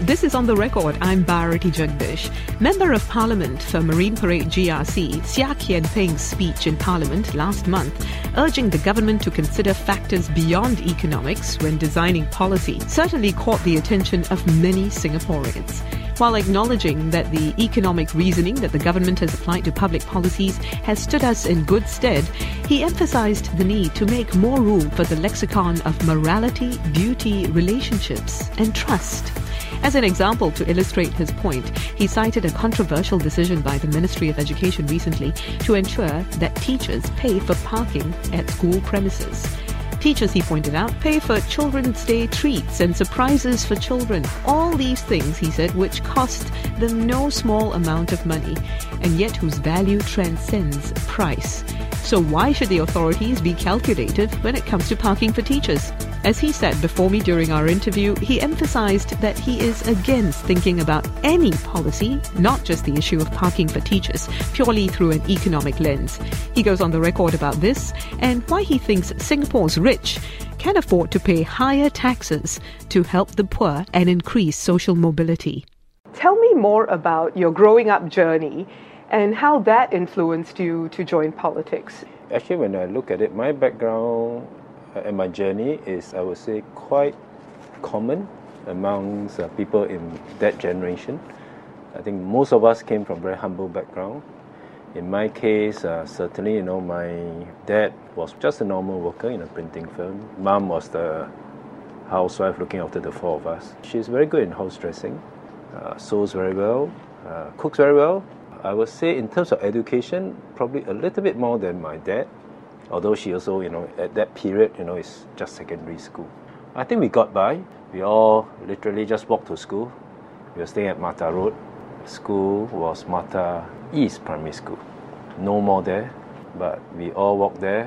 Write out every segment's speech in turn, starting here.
This is On the Record. I'm Bharati Jagdish. Member of Parliament for Marine Parade GRC, Seah Kian Peng's speech in Parliament last month, urging the government to consider factors beyond economics when designing policy, certainly caught the attention of many Singaporeans. While acknowledging that the economic reasoning that the government has applied to public policies has stood us in good stead, he emphasized the need to make more room for the lexicon of morality, beauty, relationships, and trust. As an example to illustrate his point, he cited a controversial decision by the Ministry of Education recently to ensure that teachers pay for parking at school premises. Teachers, he pointed out, pay for Children's Day treats and surprises for children. All these things, he said, which cost them no small amount of money, and yet whose value transcends price. So why should the authorities be calculative when it comes to parking for teachers? As he said before me during our interview, he emphasized that he is against thinking about any policy, not just the issue of parking for teachers, purely through an economic lens. He goes on the record about this and why he thinks Singapore's rich can afford to pay higher taxes to help the poor and increase social mobility. Tell me more about your growing up journey and how that influenced you to join politics. Actually, when I look at it, my background and my journey is, I would say, quite common amongst people in that generation. I think most of us came from very humble background. In my case, certainly, my dad was just a normal worker in a printing firm. Mom was the housewife looking after the four of us. She's very good in house dressing, sews very well, cooks very well. I would say in terms of education, probably a little bit more than my dad. Although she also, at that period, it's just secondary school. I think we got by. We all literally just walked to school. We were staying at Mata Road. School was Mata East Primary School. No more there, but we all walked there.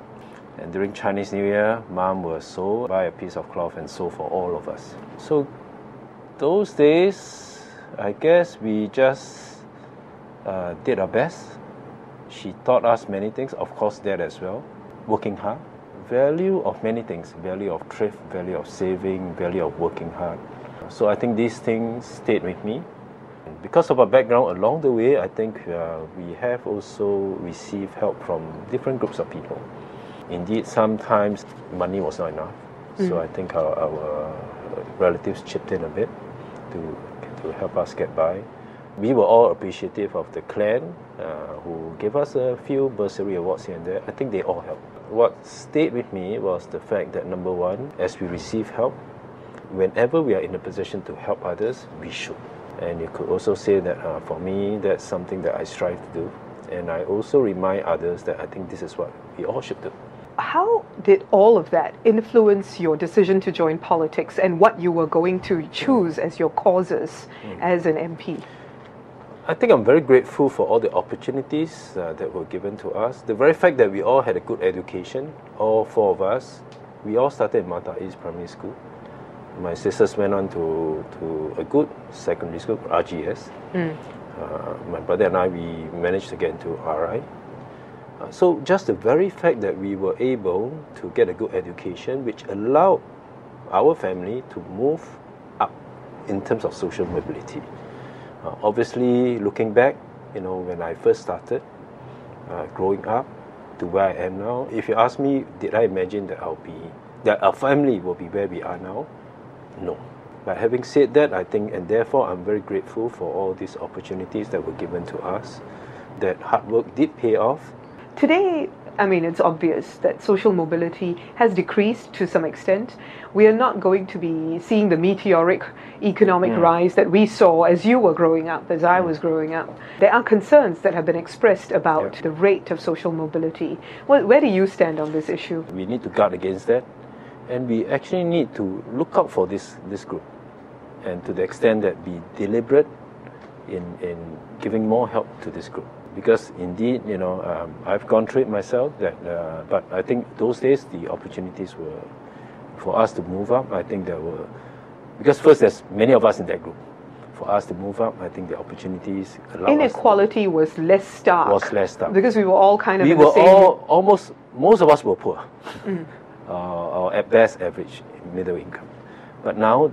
And during Chinese New Year, Mom would buy a piece of cloth and sew for all of us. So those days, I guess we just did our best. She taught us many things, of course that as well. Working hard, value of many things, value of thrift, value of saving, value of working hard. So I think these things stayed with me. Because of our background along the way, I think we have also received help from different groups of people. Indeed, sometimes money was not enough. So I think our relatives chipped in a bit to help us get by. We were all appreciative of the clan who gave us a few bursary awards here and there. I think they all helped. What stayed with me was the fact that, number one, as we receive help, whenever we are in a position to help others, we should. And you could also say that for me, that's something that I strive to do. And I also remind others that I think this is what we all should do. How did all of that influence your decision to join politics and what you were going to choose as your causes as an MP? I think I'm very grateful for all the opportunities that were given to us. The very fact that we all had a good education, all four of us, we all started in Mata East Primary School. My sisters went on to a good secondary school, RGS. My brother and I, we managed to get into RI. So just the very fact that we were able to get a good education, which allowed our family to move up in terms of social mobility. Obviously, looking back, when I first started growing up to where I am now, if you ask me, did I imagine that our family will be where we are now? No. But having said that, I think, and therefore I'm very grateful for all these opportunities that were given to us, that hard work did pay off. Today, it's obvious that social mobility has decreased to some extent. We are not going to be seeing the meteoric economic rise that we saw as you were growing up, as I was growing up. There are concerns that have been expressed about the rate of social mobility. Where do you stand on this issue? We need to guard against that, and we actually need to look out for this group, and to the extent that be deliberate in giving more help to this group. Because indeed, I've gone through it myself. But I think those days the opportunities were for us to move up. I think there were, because first there's many of us in that group. For us to move up, I think the opportunities allowed inequality was less stark. Because we were all kind of in the same. Most of us were poor, or at best average middle income. But now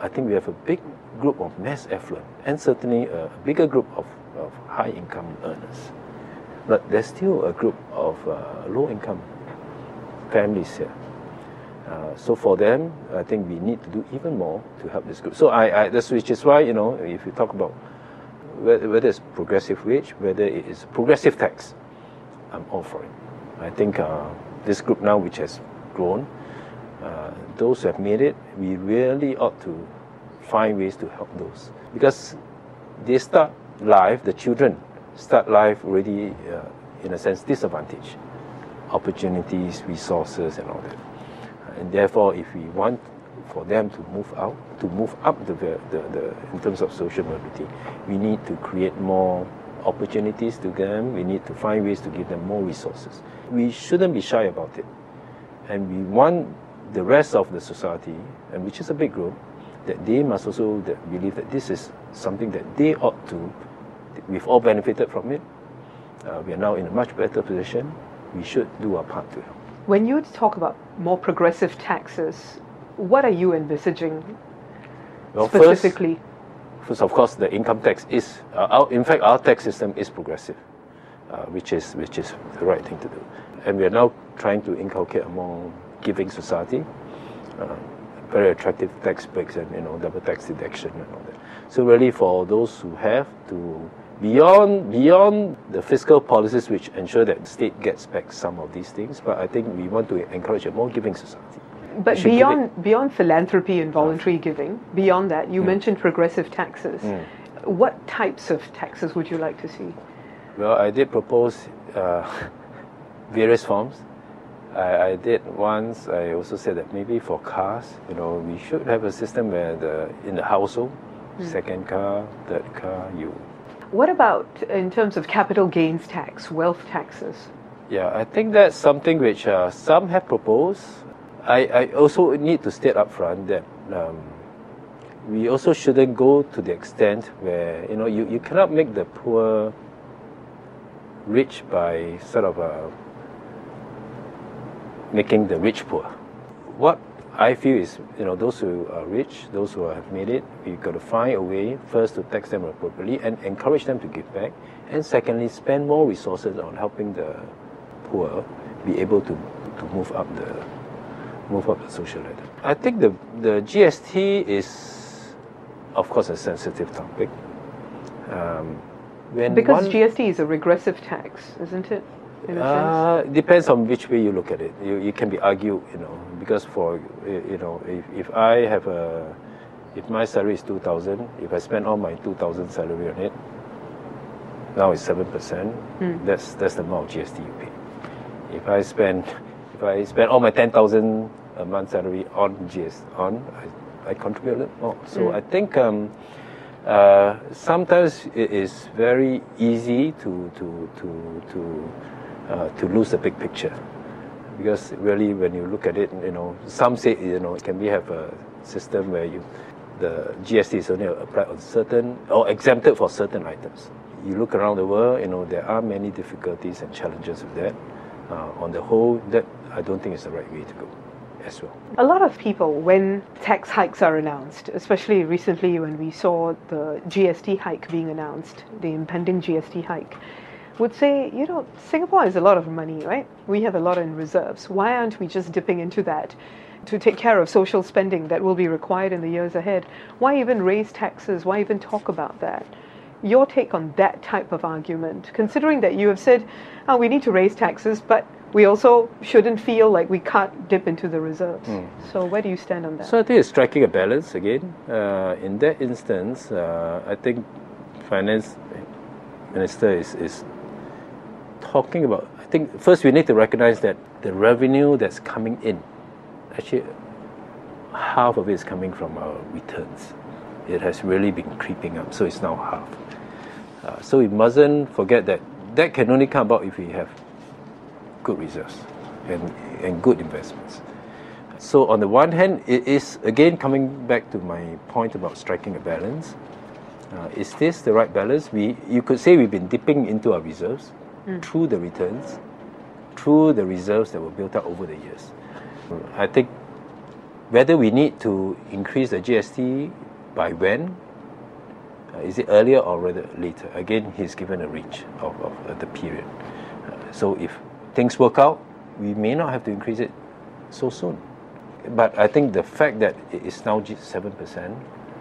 I think we have a big group of mass affluent and certainly a bigger group of high-income earners. But there's still a group of low-income families here. So for them, I think we need to do even more to help this group. So which is why, if you talk about whether it's progressive wage, whether it is progressive tax, I'm all for it. I think this group now, which has grown, those who have made it, we really ought to find ways to help those. Because they start life, the children start life already, in a sense, disadvantaged. Opportunities, resources, and all that. And therefore, if we want for them to move out, to move up in terms of social mobility, we need to create more opportunities to them. We need to find ways to give them more resources. We shouldn't be shy about it. And we want the rest of the society, and which is a big group, that they must also believe that this is something that they ought to. We've all benefited from it. We are now in a much better position. We should do our part to help. When you talk about more progressive taxes, what are you envisaging specifically? First, of course, the income tax is, in fact, our tax system is progressive, which is the right thing to do. And we are now trying to inculcate a more giving society, very attractive tax breaks and double tax deduction and all that. So really, for those who have to, beyond the fiscal policies which ensure that the state gets back some of these things, but I think we want to encourage a more giving society. But beyond philanthropy and voluntary giving, beyond that, you mentioned progressive taxes. What types of taxes would you like to see? Well, I did propose various forms. I did once. I also said that maybe for cars, we should have a system where in the household, second car, third car, What about in terms of capital gains tax, wealth taxes? Yeah, I think that's something which some have proposed. I also need to state up front that we also shouldn't go to the extent where you cannot make the poor rich by sort of making the rich poor. What I feel is, those who are rich, those who have made it, we've got to find a way first to tax them appropriately and encourage them to give back, and secondly, spend more resources on helping the poor be able to move up the social ladder. I think the GST is, of course, a sensitive topic. Because GST is a regressive tax, isn't it? In a sense? Depends on which way you look at it. You can be argued, because for if I have if my salary is 2,000, if I spend all my 2,000 salary on it, now it's 7%. That's the amount of GST you pay. If I spend all my 10,000 a month salary on GST I contribute a little more. So I think sometimes it is very easy to lose the big picture, because really when you look at it, some say it can have a system where the GST is only applied on certain or exempted for certain items. You look around the world, there are many difficulties and challenges with that. On the whole, that I don't think is the right way to go as well. A lot of people, when tax hikes are announced, especially recently when we saw the GST hike being announced, the impending GST hike, would say, Singapore has a lot of money, right? We have a lot in reserves. Why aren't we just dipping into that to take care of social spending that will be required in the years ahead? Why even raise taxes? Why even talk about that? Your take on that type of argument, considering that you have said, we need to raise taxes, but we also shouldn't feel like we can't dip into the reserves. So where do you stand on that? So I think it's striking a balance again. In that instance, I think Finance Minister is talking about, I think first we need to recognize that the revenue that's coming in, actually half of it is coming from our returns. It has really been creeping up, so it's now half. So we mustn't forget that can only come about if we have good reserves and good investments. So on the one hand, it is again coming back to my point about striking a balance. Is this the right balance? You could say we've been dipping into our reserves through the returns, through the reserves that were built up over the years. I think Whether we need to increase the GST by when, is it earlier or rather later? Again, he's given a range of the period. So if things work out, we may not have to increase it so soon. But I think the fact that it is now 7%,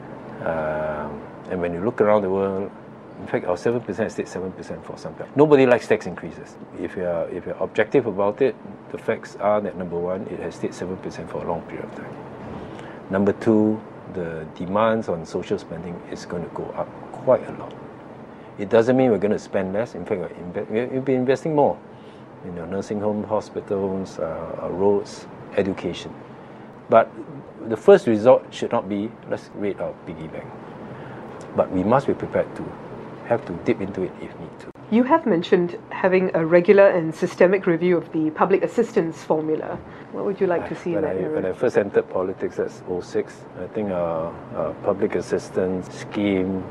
and when you look around the world, in fact, our 7% stayed 7% for some time. Nobody likes tax increases. If you're objective about it, the facts are that number one, it has stayed 7% for a long period of time. Number two, the demands on social spending is going to go up quite a lot. It doesn't mean we're going to spend less. In fact, we'll be investing more in nursing homes, hospitals, roads, education. But the first resort should not be, let's raid our piggy bank. But we must be prepared to have to dip into it if need to. You have mentioned having a regular and systemic review of the public assistance formula. What would you like to see in that area? When I first entered politics, that's 2006, I think our public assistance scheme,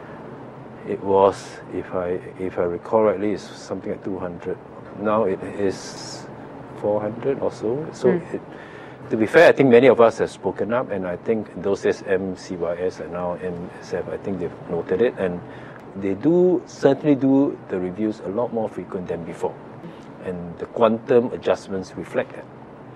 it was, if I recall rightly, it's something like 200. Now it is 400 or so. So to be fair, I think many of us have spoken up, and I think those days MCYS and now MSF, I think they've noted it, and they certainly do the reviews a lot more frequent than before, and the quantum adjustments reflect that.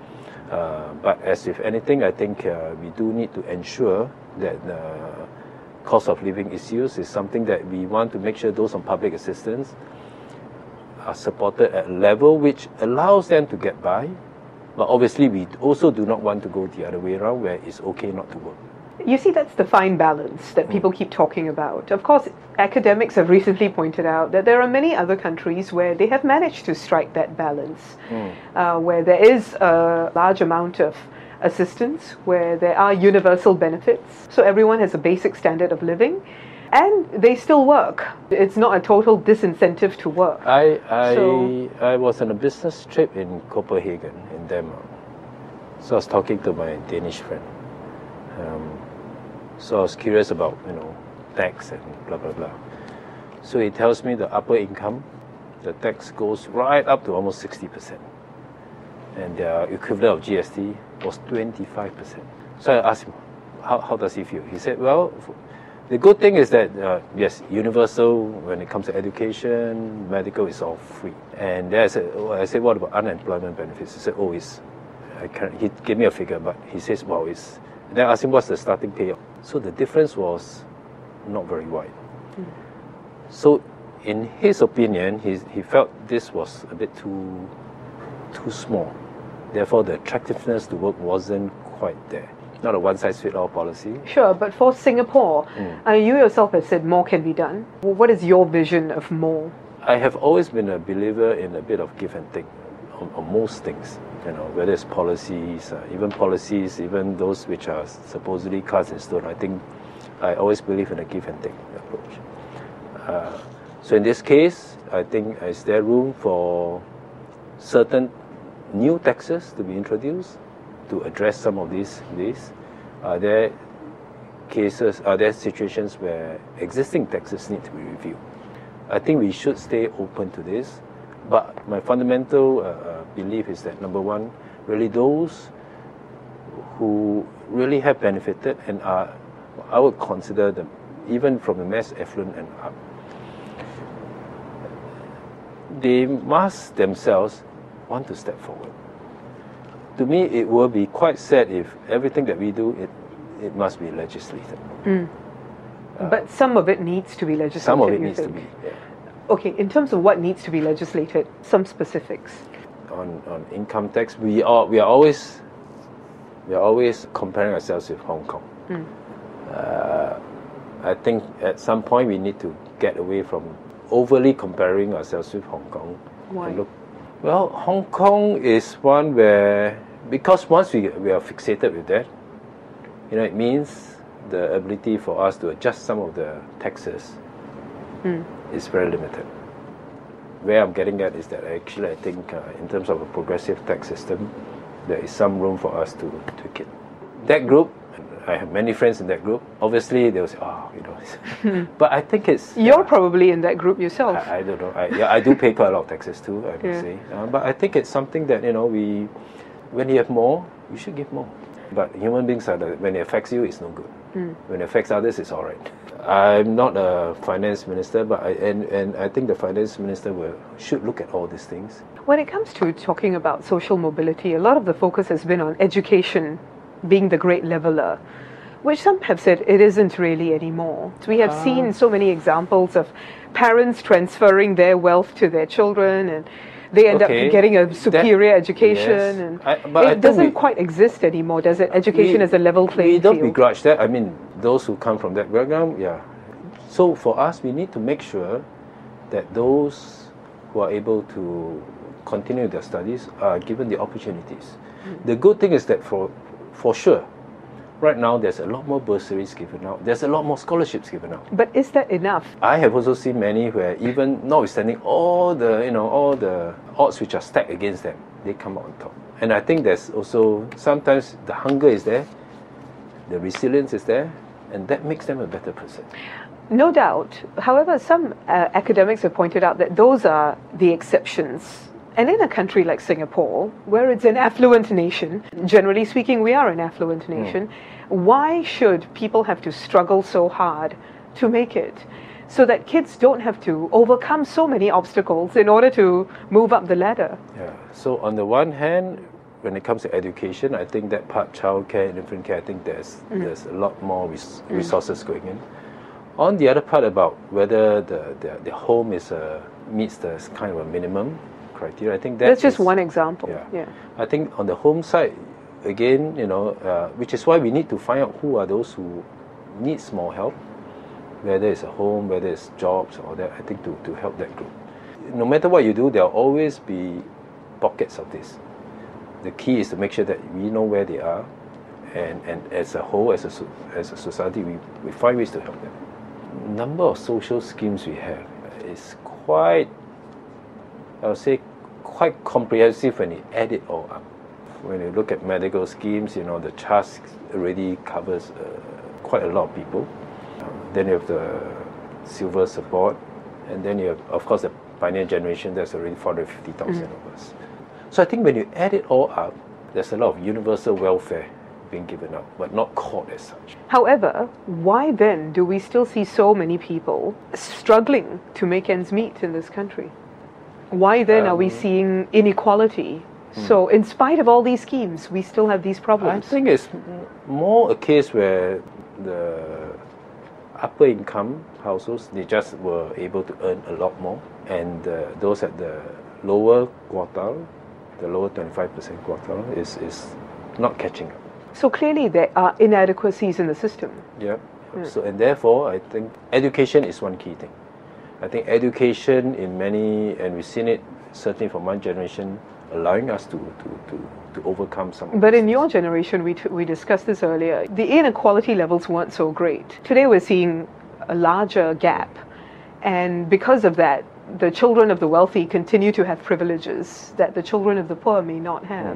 But as with anything, I think we do need to ensure that the cost of living issues is something that we want to make sure those on public assistance are supported at a level which allows them to get by. But obviously, we also do not want to go the other way around, where it's okay not to work. You see, that's the fine balance that people keep talking about. Of course, academics have recently pointed out that there are many other countries where they have managed to strike that balance, where there is a large amount of assistance, where there are universal benefits, so everyone has a basic standard of living, and they still work. It's not a total disincentive to work. I was on a business trip in Copenhagen, in Denmark. So I was talking to my Danish friend. So I was curious about, tax and blah, blah, blah. So he tells me the upper income, the tax goes right up to almost 60%. And the equivalent of GST was 25%. So I asked him, how does he feel? He said, well, the good thing is that, yes, universal, when it comes to education, medical is all free. And I said, what about unemployment benefits? He said, he gave me a figure, but he says, well, then I asked him, what's the starting pay? So the difference was not very wide. So in his opinion, he felt this was a bit too small. Therefore, the attractiveness to work wasn't quite there. Not a one-size-fits-all policy. Sure, but for Singapore, you yourself have said more can be done. What is your vision of more? I have always been a believer in a bit of give and take on most things. Whether it's policies, even those which are supposedly cast in stone. I think I always believe in a give and take approach. So in this case, I think is there room for certain new taxes to be introduced to address some of these? Are there situations where existing taxes need to be reviewed? I think we should stay open to this. But my fundamental belief is that, number one, really those who really have benefited and I would consider them, even from the mass affluent and up, they must themselves want to step forward. To me, it will be quite sad if everything that we do, it must be legislated. But some of it needs to be legislated. Some of it needs to be, yeah. Okay, in terms of what needs to be legislated, some specifics. On income tax, we are always comparing ourselves with Hong Kong. I think at some point we need to get away from overly comparing ourselves with Hong Kong. Why? Well, Hong Kong is one where, because once we are fixated with that, it means the ability for us to adjust some of the taxes is very limited. Where I'm getting at is that actually I think in terms of a progressive tax system, there is some room for us to tweak it. That group, I have many friends in that group, obviously they'll say, but I think it's... You're probably in that group yourself. I don't know. I do pay quite a lot of taxes too, I would say. But I think it's something that, when you have more, you should give more. But human beings are when it affects you, it's no good. When it affects others, it's all right. I'm not a finance minister, but I think the finance minister should look at all these things. When it comes to talking about social mobility, a lot of the focus has been on education being the great leveler, which some have said it isn't really anymore. We have seen so many examples of parents transferring their wealth to their children, and they end up getting a superior education. Yes. And it doesn't quite exist anymore, does it? Education as a level playing field. We don't begrudge that. I mean, those who come from that background, yeah. So for us, we need to make sure that those who are able to continue their studies are given the opportunities. The good thing is that for sure, right now there's a lot more bursaries given out. There's a lot more scholarships given out. But is that enough? I have also seen many where even notwithstanding all the odds which are stacked against them, they come out on top. And I think there's also sometimes the hunger is there, the resilience is there, and that makes them a better person. No doubt. However, some academics have pointed out that those are the exceptions. And in a country like Singapore, where it's an affluent nation, generally speaking, we are an affluent nation, why should people have to struggle so hard to make it? So that kids don't have to overcome so many obstacles in order to move up the ladder. Yeah. So on the one hand, when it comes to education, I think that part, childcare and infant care, I think there's a lot more resources going in. On the other part about whether the home meets the kind of a minimum criteria, I think that's just one example. Yeah. I think on the home side, again, which is why we need to find out who are those who need small help, whether it's a home, whether it's jobs or that, I think to help that group. No matter what you do, there'll always be pockets of this. The key is to make sure that we know where they are, and as a whole, as a society, we find ways to help them. Number of social schemes we have is quite, I would say, quite comprehensive when you add it all up. When you look at medical schemes, the CHAS already covers quite a lot of people. Then you have the silver support, and then you have, of course, the pioneer generation. That's already 450,000 of us. So I think when you add it all up, there's a lot of universal welfare being given out, but not called as such. However, why then do we still see so many people struggling to make ends meet in this country? Why then are we seeing inequality? So in spite of all these schemes, we still have these problems. I think it's more a case where the upper income households, they just were able to earn a lot more, and those at the lower quartile, the lower 25% quartile, is not catching up. So clearly there are inadequacies in the system. Yeah. So, and therefore, I think education is one key thing. I think education in many, and we've seen it certainly from one generation, allowing us to overcome some of But in your generation, we discussed this earlier, the inequality levels weren't so great. Today we're seeing a larger gap, and because of that, the children of the wealthy continue to have privileges that the children of the poor may not have.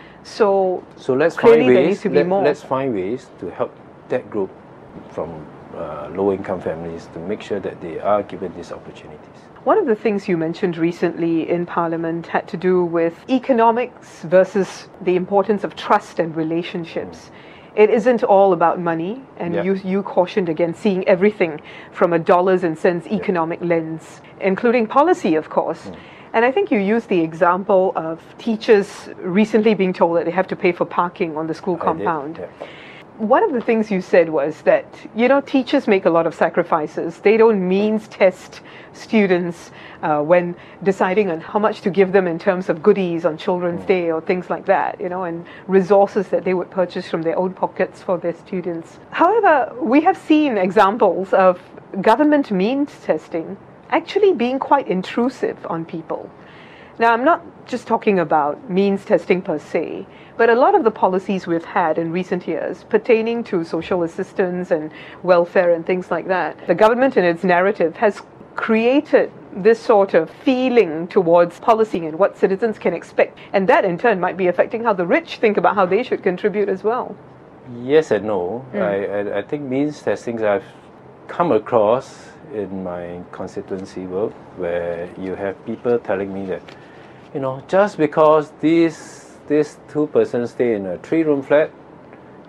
So let's find ways. Let's find ways to help that group from low-income families to make sure that they are given these opportunities. One of the things you mentioned recently in Parliament had to do with economics versus the importance of trust and relationships. It isn't all about money, and you cautioned against seeing everything from a dollars and cents economic lens, including policy, of course. And I think you used the example of teachers recently being told that they have to pay for parking on the school compound. One of the things you said was that, teachers make a lot of sacrifices. They don't means test students when deciding on how much to give them in terms of goodies on Children's Day or things like that, and resources that they would purchase from their own pockets for their students. However, we have seen examples of government means testing actually being quite intrusive on people. Now, I'm not just talking about means testing per se, but a lot of the policies we've had in recent years pertaining to social assistance and welfare and things like that, the government in its narrative has created this sort of feeling towards policy and what citizens can expect. And that in turn might be affecting how the rich think about how they should contribute as well. Yes and no. I think means testings I've come across in my constituency work where you have people telling me that, just because these two persons stay in a 3-room flat,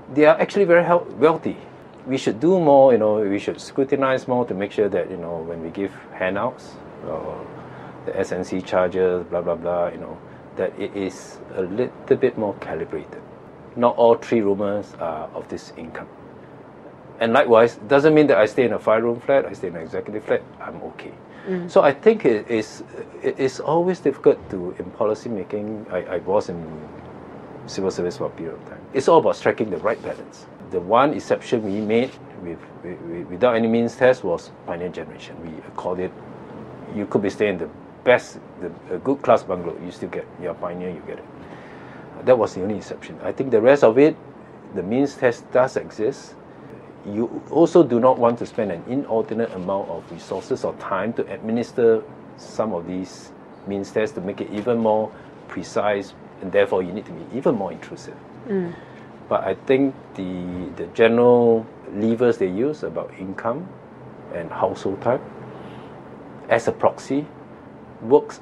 they are actually very wealthy. We should do more, we should scrutinize more to make sure that, when we give handouts, the SNC charges, blah, blah, blah, that it is a little bit more calibrated. Not all 3 roomers are of this income. And likewise, it doesn't mean that I stay in a 5-room flat, I stay in an executive flat, I'm okay. So I think it is always difficult in policy making. I was in civil service for a period of time. It's all about striking the right balance. The one exception we made without any means test was pioneer generation. We called it, you could be staying in a good class bungalow, you still get, you're a pioneer, you get it. That was the only exception. I think the rest of it, the means test does exist. You also do not want to spend an inordinate amount of resources or time to administer some of these means tests to make it even more precise, and therefore you need to be even more intrusive. But I think the general levers they use about income and household type as a proxy works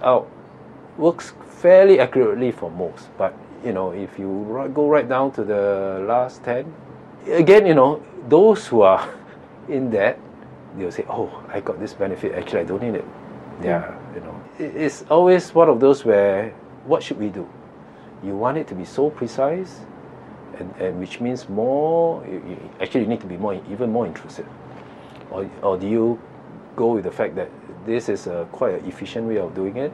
fairly accurately for most. But if you go right down to the last 10, again, those who are in that, they'll say, oh, I got this benefit, actually I don't need it. Yeah, it's always one of those where, what should we do? You want it to be so precise, and which means more, you need to be even more intrusive. Or do you go with the fact that this is quite an efficient way of doing it?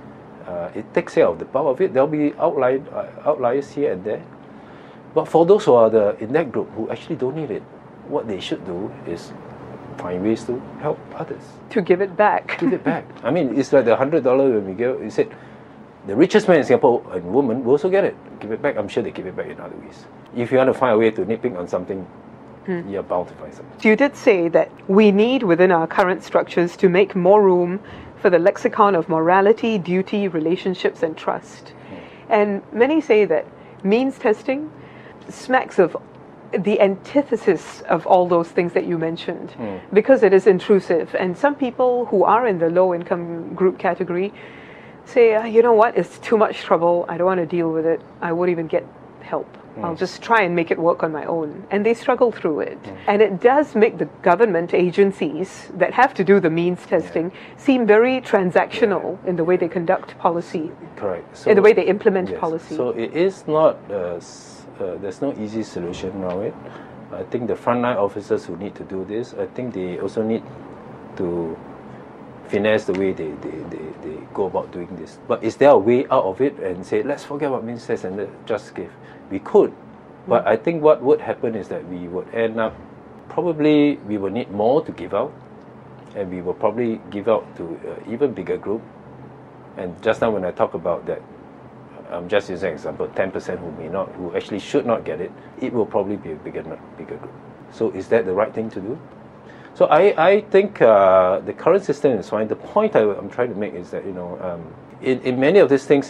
It takes care of the bulk of it. There'll be outliers here and there. But for those who are in that group who actually don't need it, what they should do is find ways to help others. To give it back. Give it back. I mean, it's like the $100 when we give. You said the richest man in Singapore and woman will also get it. Give it back. I'm sure they give it back in other ways. If you want to find a way to nitpick on something, you're bound to find something. You did say that we need, within our current structures, to make more room for the lexicon of morality, duty, relationships, and trust. And many say that means testing smacks of the antithesis of all those things that you mentioned, because it is intrusive. And some people who are in the low-income group category say, you know what, it's too much trouble, I don't want to deal with it, I won't even get help. I'll just try and make it work on my own. And they struggle through it. And it does make the government agencies that have to do the means testing seem very transactional in the way they conduct policy. Correct. So, in the way they implement policy. So it is not, there's no easy solution around it. I think the frontline officers who need to do this, I think they also need to finesse the way they go about doing this. But is there a way out of it and say, let's forget about means test and just give? We could, but I think what would happen is that we would end up, probably we will need more to give out, and we will probably give out to an even bigger group. And just now when I talk about that, I'm just using an example, 10% who actually should not get it, it will probably be a bigger group. So is that the right thing to do? So I think the current system is fine. The point I'm trying to make is that, in many of these things,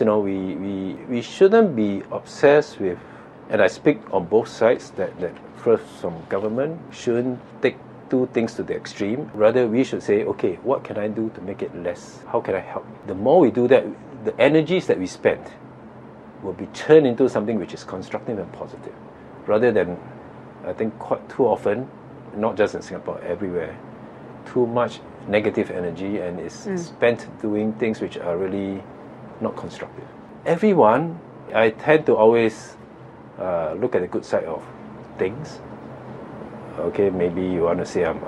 we shouldn't be obsessed with, and I speak on both sides, that first from government shouldn't take two things to the extreme. Rather, we should say, okay, what can I do to make it less? How can I help? The more we do that, the energies that we spend will be turned into something which is constructive and positive. Rather than, I think quite too often, not just in Singapore, everywhere, too much negative energy and is spent doing things which are really not constructive. Everyone, I tend to always look at the good side of things. Okay, maybe you want to say I'm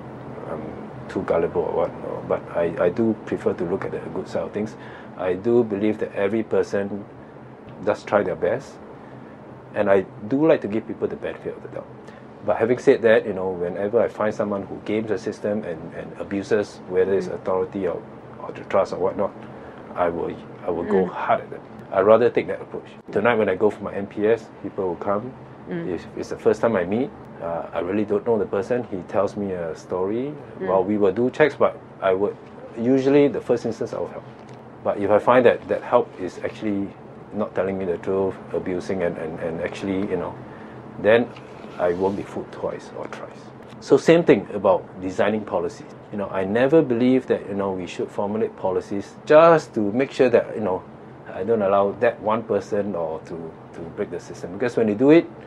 too gullible or what, no, but I do prefer to look at the good side of things. I do believe that every person does try their best, and I do like to give people the benefit of the doubt. But having said that, whenever I find someone who games the system and abuses, whether it's authority or the trust or whatnot, I will go hard at them. I'd rather take that approach. Tonight when I go for my NPS, people will come. If it's the first time I meet, I really don't know the person. He tells me a story. Well, we will do checks, but I would usually, the first instance, I will help. But if I find that help is actually not telling me the truth, abusing and actually, then I won't be fooled twice or thrice. So same thing about designing policies. I never believe that, we should formulate policies just to make sure that, I don't allow that one person or to break the system. Because when you do it,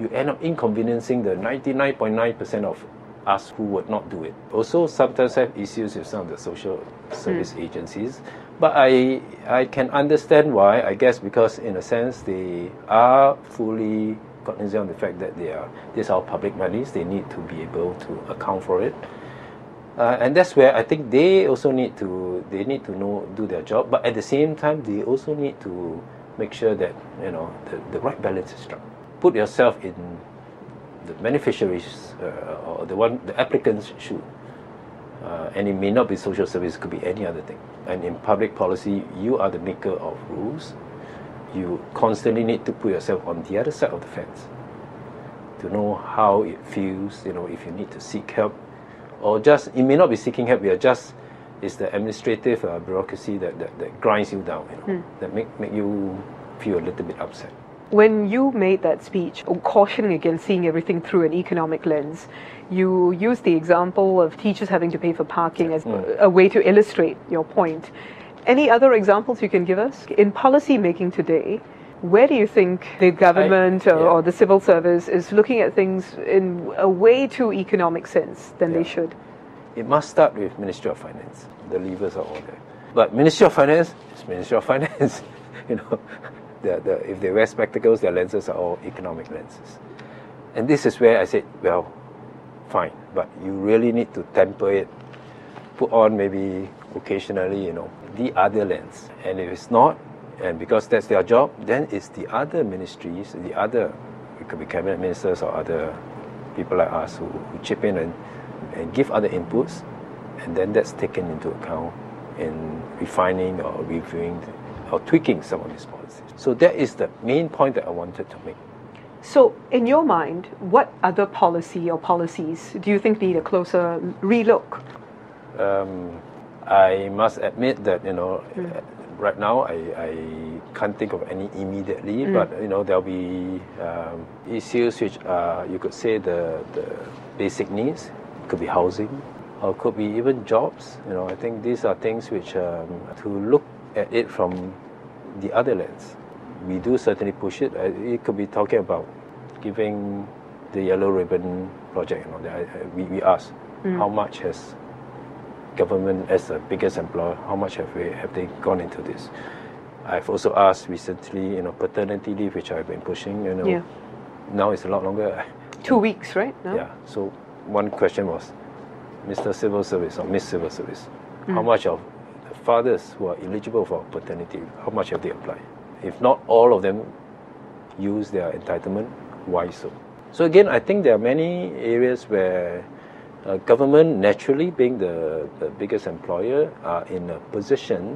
you end up inconveniencing the 99.9% of us who would not do it. Also, sometimes have issues with some of the social service agencies, but I can understand why. I guess because in a sense they are fully cognizant of the fact that these are public monies. They need to be able to account for it, and that's where I think they also need to do their job. But at the same time, they also need to make sure that the right balance is struck. Put yourself in the beneficiaries or the applicants' shoe, and it may not be social service, it could be any other thing. And in public policy, you are the maker of rules. You constantly need to put yourself on the other side of the fence to know how it feels. If you need to seek help, or just it may not be seeking help. It's the administrative bureaucracy that grinds you down. That make you feel a little bit upset. When you made that speech cautioning against seeing everything through an economic lens, you used the example of teachers having to pay for parking as a way to illustrate your point. Any other examples you can give us? In policy making today, where do you think the government or the civil service is looking at things in a way too economic sense than they should? It must start with Ministry of Finance. The levers are all there. But Ministry of Finance is Ministry of Finance. If they wear spectacles, their lenses are all economic lenses. And this is where I said, well, fine, but you really need to temper it. Put on maybe occasionally, the other lens. And if it's not, and because that's their job, then it's the other ministries, it could be cabinet ministers or other people like us who chip in and give other inputs, and then that's taken into account in refining or reviewing or tweaking some of these policies. So that is the main point that I wanted to make. So, in your mind, what other policy or policies do you think need a closer relook? I must admit that right now I can't think of any immediately, but there'll be issues which are, you could say, the basic needs. It could be housing, or could be even jobs. I think these are things which to look at it from the other lens. We do certainly push it. It could be talking about giving the Yellow Ribbon project. We ask how much has government, as the biggest employer, how much have they gone into this? I've also asked recently, paternity leave, which I've been pushing. Now it's a lot longer. 2 weeks, right? No? Yeah. So one question was, Mr. Civil Service or Miss Civil Service, how much of the fathers who are eligible for paternity, how much have they applied? If not all of them use their entitlement, why so? So again, I think there are many areas where government, naturally being the biggest employer, are in a position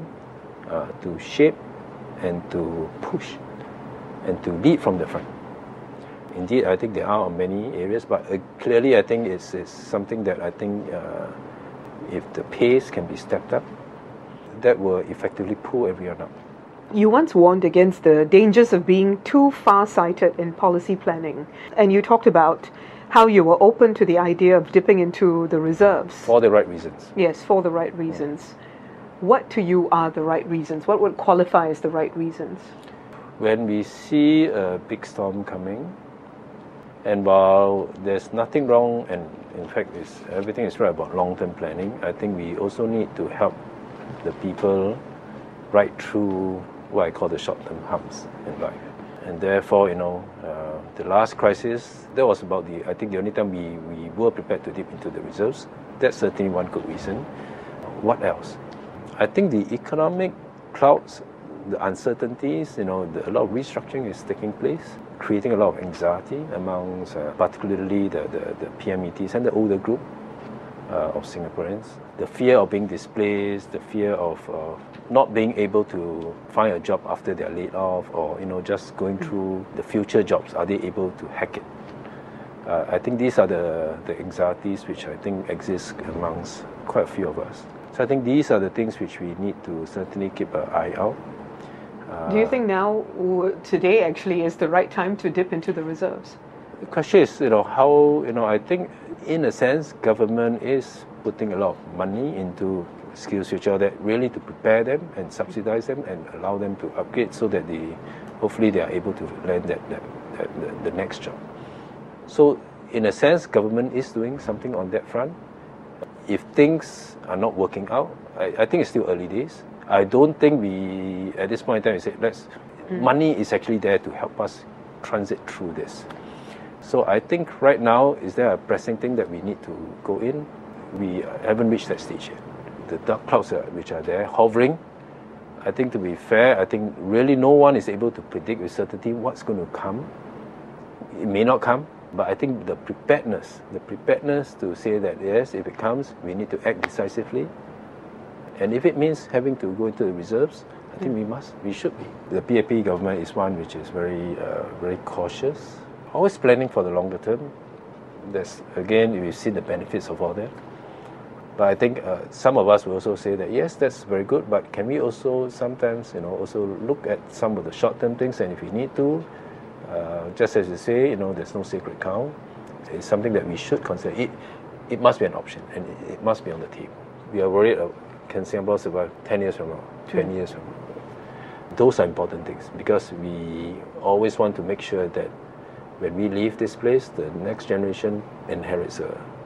to shape and to push and to lead from the front. Indeed, I think there are many areas, but clearly I think it's something that I think if the pace can be stepped up, that will effectively pull everyone up. You once warned against the dangers of being too far-sighted in policy planning, and you talked about how you were open to the idea of dipping into the reserves. For the right reasons. Yes, for the right reasons. What to you are the right reasons? What would qualify as the right reasons? When we see a big storm coming, and while there's nothing wrong, and in fact everything is right about long-term planning, I think we also need to help the people right through what I call the short-term humps in life. And therefore, the last crisis, that was about I think the only time we were prepared to dip into the reserves. That's certainly one good reason. What else? I think the economic clouds, the uncertainties, a lot of restructuring is taking place, creating a lot of anxiety amongst particularly the PMETs and the older group of Singaporeans. The fear of being displaced, the fear of not being able to find a job after they're laid off, or just going through the future jobs. Are they able to hack it? I think these are the anxieties which I think exist amongst quite a few of us. So I think these are the things which we need to certainly keep an eye out. Do you think now, today actually, is the right time to dip into the reserves? The question is, how, I think in a sense, government is putting a lot of money into SkillsFuture, that really to prepare them and subsidize them and allow them to upgrade so that hopefully they are able to land the next job. So in a sense, government is doing something on that front. If things are not working out, I think it's still early days. I don't think we, at this point in time, we say, money is actually there to help us transit through this. So I think right now, is there a pressing thing that we need to go in? We haven't reached that stage yet. The dark clouds which are there, hovering, I think to be fair, I think really no one is able to predict with certainty what's going to come. It may not come, but I think the preparedness to say that yes, if it comes, we need to act decisively. And if it means having to go into the reserves, I think we should be. The PAP government is one which is very cautious, always planning for the longer term. There's, again, we've seen the benefits of all that. But I think some of us will also say that yes, that's very good, but can we also sometimes, also look at some of the short-term things, and if we need to, just as you say, there's no sacred cow. It's something that we should consider. It must be an option, and it must be on the table. We are worried, can Singapore survive 10 years from now, 20 years from now? Those are important things, because we always want to make sure that when we leave this place, the next generation inherits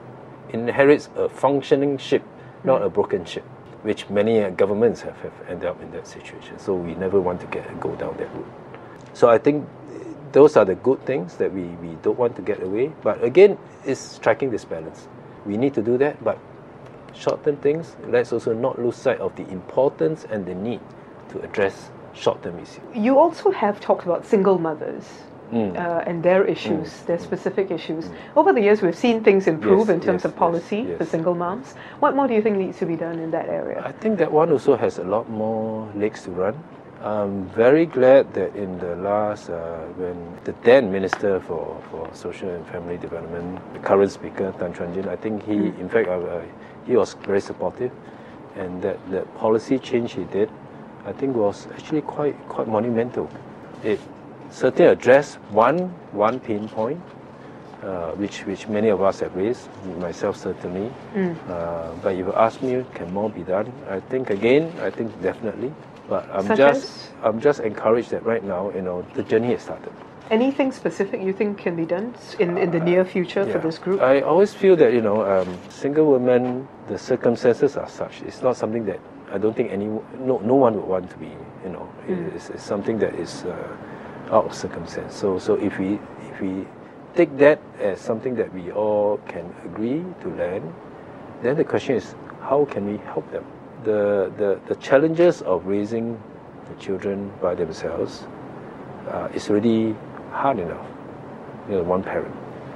a functioning ship, not a broken ship, which many governments have ended up in that situation. So we never want to go down that route. So I think those are the good things that we don't want to get away. But again, it's striking this balance. We need to do that, but short-term things, let's also not lose sight of the importance and the need to address short-term issues. You also have talked about single mothers. And their issues, their specific issues. Over the years, we've seen things improve in terms of policy for single moms. What more do you think needs to be done in that area? I think that one also has a lot more legs to run. I'm very glad that in the last, when the then Minister for Social and Family Development, the current Speaker, Tan Chuan Jin, I think in fact, he was very supportive, and that policy change he did, I think was actually quite monumental. It certainly address one pain point, which many of us have raised, myself certainly. But if you ask me, can more be done? I think definitely. But I'm just encouraged that right now, the journey has started. Anything specific you think can be done in the near future for this group? I always feel that single women, the circumstances are such. It's not something that I don't think no one would want to be. It's something that is out of circumstance. So if we take that as something that we all can agree to learn, then the question is, how can we help them? The challenges of raising the children by themselves is already hard enough. One parent,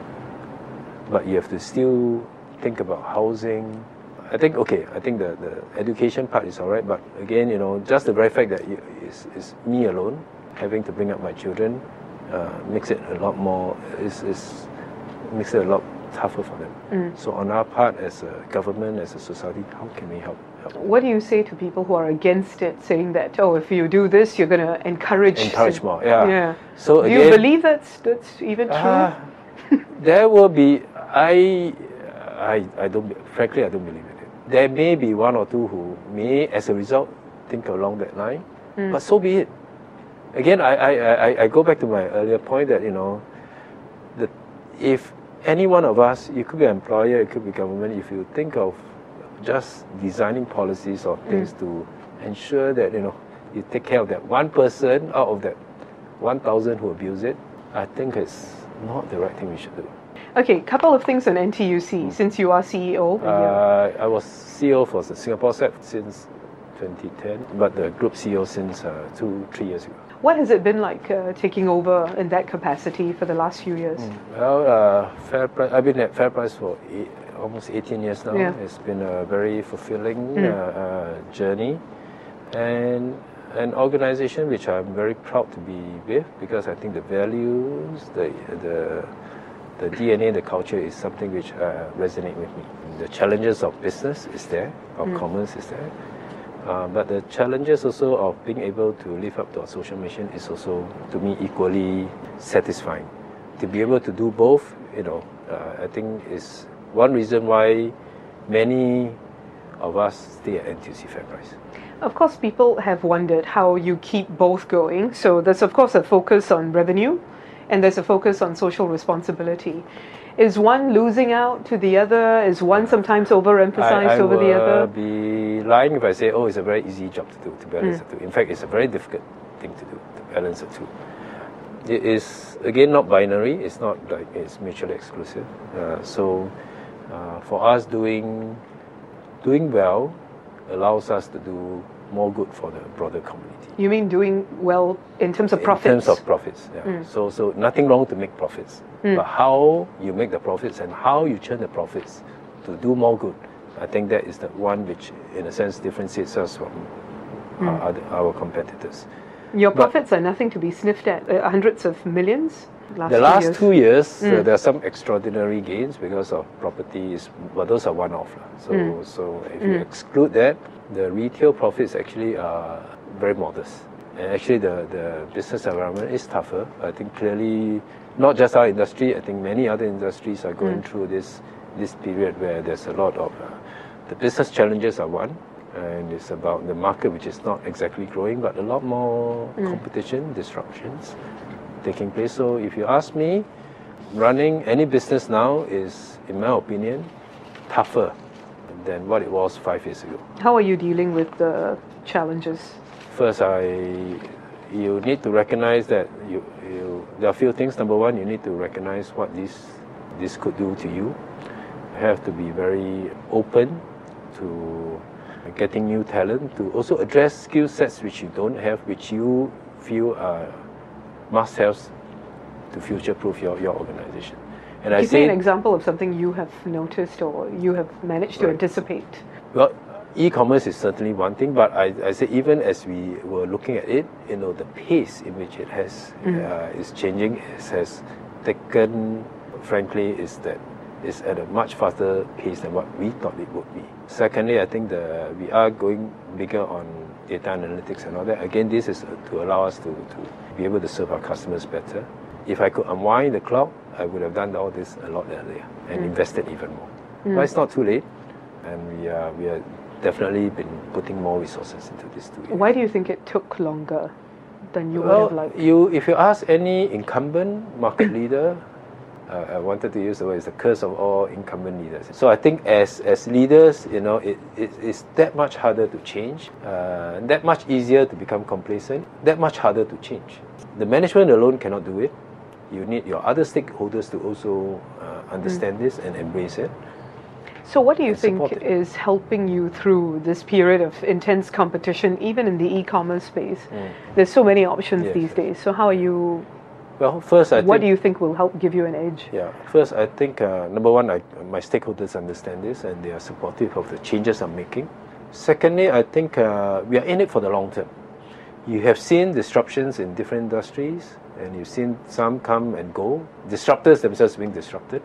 but you have to still think about housing. I think the education part is all right, but again, just the very fact that it's me alone having to bring up my children makes it a lot more makes it a lot tougher for them. So on our part, as a government, as a society, how can we help? What do you say to people who are against it, saying that if you do this, you're going to encourage more? Yeah. So do you believe that's even true? There will be. I don't. Frankly, I don't believe in it. There may be one or two who may, as a result, think along that line. But so be it. Again, I go back to my earlier point that if any one of us, it could be an employer, it could be government, if you think of just designing policies or things to ensure that you take care of that one person out of that 1,000 who abuse it, I think it's not the right thing we should do. Okay, couple of things on NTUC since you are CEO. I was CEO for the Singapore SEP since 2010, but the group CEO since 2-3 years ago. What has it been like taking over in that capacity for the last few years? Well, FairPrice, I've been at FairPrice for almost 18 years now. Yeah. It's been a very fulfilling journey, and an organization which I'm very proud to be with, because I think the values, the DNA, the culture is something which resonate with me. The challenges of business is there, of commerce is there. But the challenges also of being able to live up to our social mission is also, to me, equally satisfying. To be able to do both, I think is one reason why many of us stay at NTUC FairPrice. Of course, people have wondered how you keep both going. So there's, of course, a focus on revenue and there's a focus on social responsibility. Is one losing out to the other? Is one sometimes overemphasized over the other? I would be lying if I say, oh, it's a very easy job to do, to balance the two. In fact, it's a very difficult thing to do, to balance the two. It is, again, not binary. It's not like it's mutually exclusive. For us, doing well allows us to do more good for the broader community. You mean doing well in terms of profits? In terms of profits, yeah. So nothing wrong to make profits. But how you make the profits and how you churn the profits to do more good, I think that is the one which, in a sense, differentiates us from our competitors. Your profits are nothing to be sniffed at, hundreds of millions? The last 2 years, there are some extraordinary gains because of properties, but those are one-off. So if you exclude that, the retail profits actually are very modest. And actually the business environment is tougher. I think clearly, not just our industry, I think many other industries are going through this period where there's a lot of, the business challenges are one, and it's about the market which is not exactly growing, but a lot more competition, disruptions taking place. So if you ask me, running any business now is, in my opinion, tougher than what it was 5 years ago. How are you dealing with the challenges? First, you need to recognize that there are a few things. Number one, you need to recognize what this could do to you. You have to be very open to getting new talent, to also address skill sets which you don't have, which you feel are must-haves to future-proof your organization. And Give me an example of something you have noticed or you have managed to anticipate. Well, e-commerce is certainly one thing, but I say even as we were looking at it, the pace in which it has is changing, has taken, frankly, is at a much faster pace than what we thought it would be. Secondly, I think we are going bigger on data analytics and all that. Again, this is to allow us to be able to serve our customers better. If I could unwind the clock, I would have done all this a lot earlier and invested even more. But it's not too late, and we are definitely been putting more resources into this too. Why do you think it took longer than you would have liked? If you ask any incumbent market leader, I wanted to use the word, it's the curse of all incumbent leaders. So I think as leaders, it's that much harder to change, that much easier to become complacent, that much harder to change. The management alone cannot do it. You need your other stakeholders to also understand this and embrace it. So what do you think is helping you through this period of intense competition, even in the e-commerce space? There's so many options these days. So how are you... Well, first, what do you think will help give you an edge? Yeah, first, I think, number one, my stakeholders understand this and they are supportive of the changes I'm making. Secondly, I think we are in it for the long term. You have seen disruptions in different industries and you've seen some come and go, disruptors themselves being disrupted.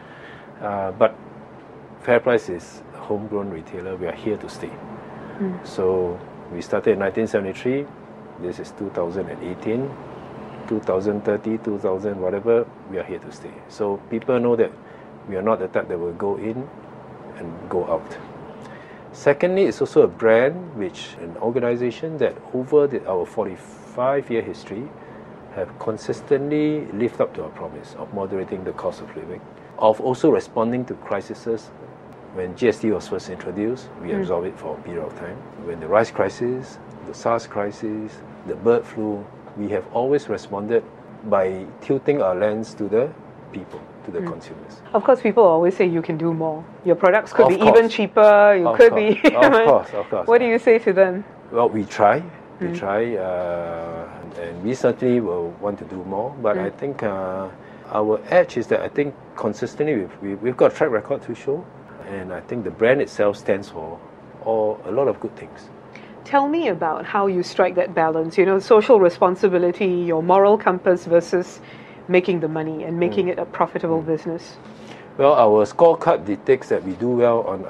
But FairPrice is a homegrown retailer. We are here to stay. So we started in 1973. This is 2018. 2030, 2000, whatever, we are here to stay. So people know that we are not the type that will go in and go out. Secondly, it's also a brand, an organization that over our 45-year history have consistently lived up to our promise of moderating the cost of living, of also responding to crises. When GST was first introduced, we absorbed it for a period of time. When the rice crisis, the SARS crisis, the bird flu, we have always responded by tilting our lens to the people, to the consumers. Of course, people always say you can do more. Your products could be even cheaper. Of course. What do you say to them? Well, we try. We try, and we certainly will want to do more. But I think our edge is that I think consistently we've got a track record to show, and I think the brand itself stands for a lot of good things. Tell me about how you strike that balance, social responsibility, your moral compass versus making the money and making it a profitable business. Well, our scorecard detects that we do well on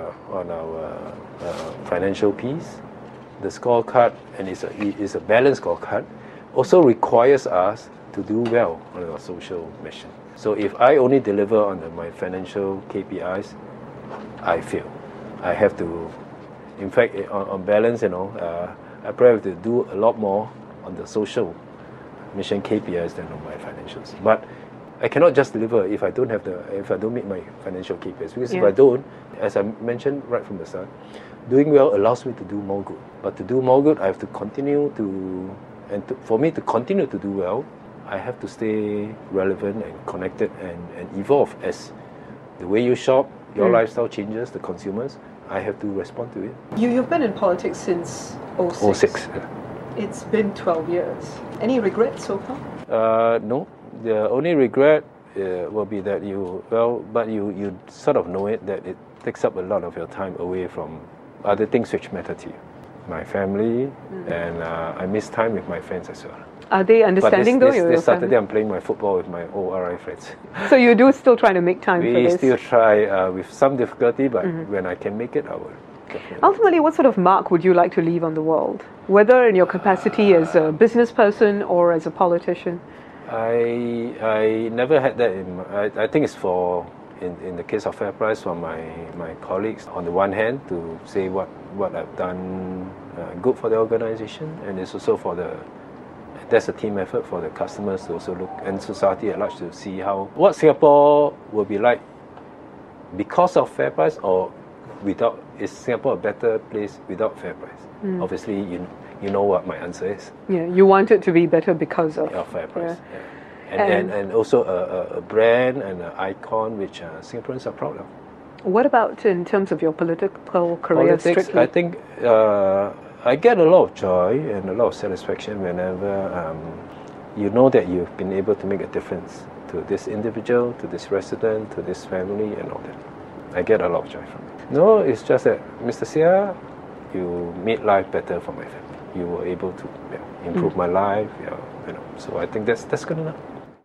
our financial piece. The scorecard, and it's a balanced scorecard, also requires us to do well on our social mission. So if I only deliver on my financial KPIs, I fail. I have to... In fact, on balance, I probably have to do a lot more on the social mission KPIs than on my financials. But I cannot just deliver if I don't meet my financial KPIs. Because if I don't, as I mentioned right from the start, doing well allows me to do more good. But to do more good, I have to continue to, for me to continue to do well, I have to stay relevant and connected and evolve as the way you shop, your lifestyle changes, the consumers. I have to respond to it. You've been in politics since 06. 06, yeah. It's been 12 years. Any regrets so far? No. The only regret will be that you sort of know it, that it takes up a lot of your time away from other things which matter to you. My family, and I miss time with my friends as well. Are they understanding but this Saturday I'm playing my football with my ORI friends. So you do still try to make time for this? We still try with some difficulty, but when I can make it, I will. Definitely. Ultimately, what sort of mark would you like to leave on the world? Whether in your capacity as a business person or as a politician? I never had that in my, I think it's for, in the case of FairPrice, for my colleagues, on the one hand, to say what I've done good for the organization, and it's also for that's a team effort for the customers to also look, and society at large, to see what Singapore will be like because of FairPrice, or without. Is Singapore a better place without FairPrice? Obviously, you know what my answer is. Yeah, you want it to be better because of FairPrice. Yeah. And also a brand and an icon which Singaporeans are proud of. What about in terms of your political career? Strictly? I think I get a lot of joy and a lot of satisfaction whenever you know that you've been able to make a difference to this individual, to this resident, to this family, and all that. I get a lot of joy from it. No, it's just that, Mr. Seah, you made life better for my family. You were able to improve my life. So I think that's good enough.